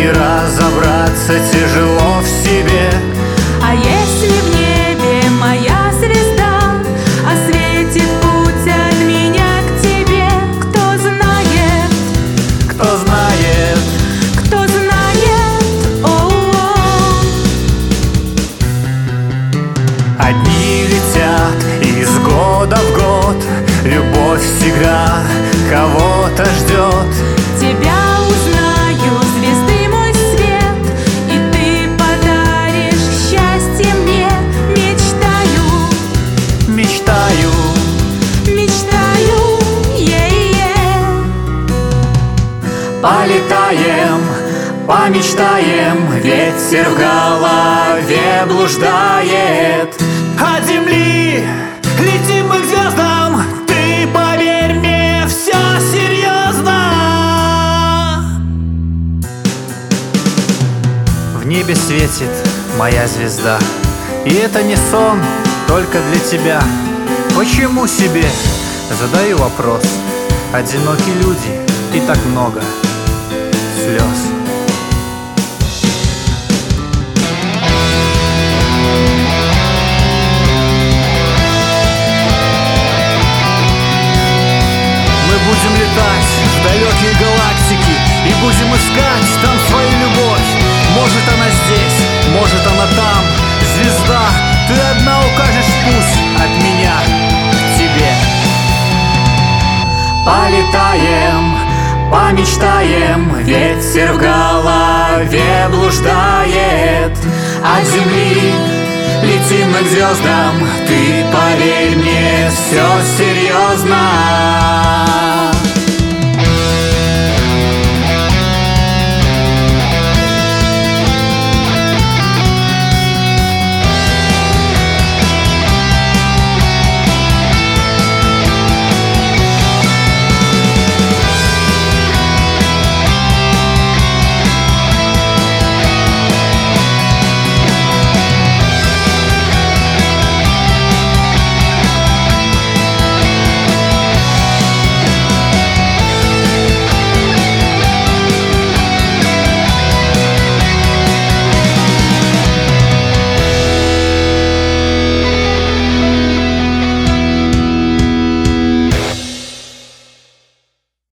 разобраться тяжело в себе. А если в небе моя звезда осветит путь от меня к тебе? Кто знает, Кто знает, кто знает, о-о-о. одни летят из года в год, любовь всегда кого-то ждет. Тебя узнаю, звезды мой свет, и ты подаришь счастье мне. Мечтаю, Мечтаю, мечтаю, е-е. полетаем, помечтаем, ветер в голове блуждает. От земли летим мы к звездам, ты поверь мне, все серьезно. В небе светит моя звезда, и это не сон только для тебя. Почему себе? Задаю вопрос. Одинокие люди и так много слез. Мы будем летать в далекие галактики и будем искать там свою любовь. Может, она здесь, может, она там. Звезда, ты одна укажешь путь от меня к тебе. Полетаем, помечтаем, ветер в голове блуждает. От земли летим мы к звездам, ты поверь мне, все серьезно.